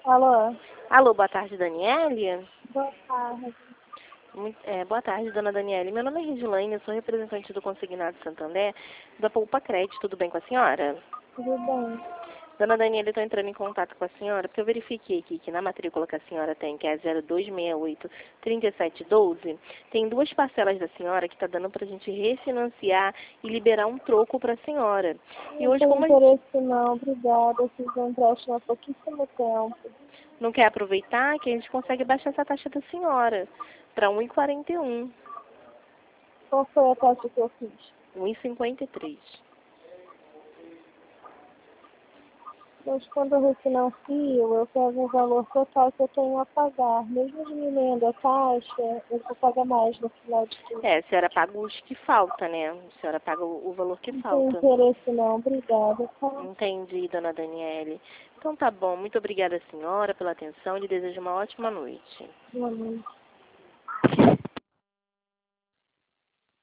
Alô? Alô, boa tarde, Daniele. Boa tarde. Boa tarde, dona Daniele. Meu nome é Regilaine, eu sou representante do Consignado Santander, da Poupa Crédito. Tudo bem com a senhora? Tudo bem? Dona Daniele, eu estou entrando em contato com a senhora porque eu verifiquei aqui que na matrícula que a senhora tem, que é 0268-3712, tem duas parcelas da senhora que está dando para a gente refinanciar e liberar um troco para a senhora. E Não hoje, tenho como a gente interesse não, obrigada. Eu fiz um empréstimo há pouquíssimo tempo. não quer aproveitar, que a gente consegue baixar essa taxa da senhora para 1,41, Qual foi a taxa que eu fiz? 1,53. Mas quando eu refinancio, eu pego o valor total que eu tenho a pagar. Mesmo diminuindo a taxa, eu vou pagar mais no final de tudo. A senhora paga os que falta, né? A senhora paga o valor que Não tenho falta. interesse não, obrigada, tá? Entendi, dona Daniele. Então tá bom. Muito obrigada, senhora, pela atenção. Lhe desejo uma ótima noite. Boa noite.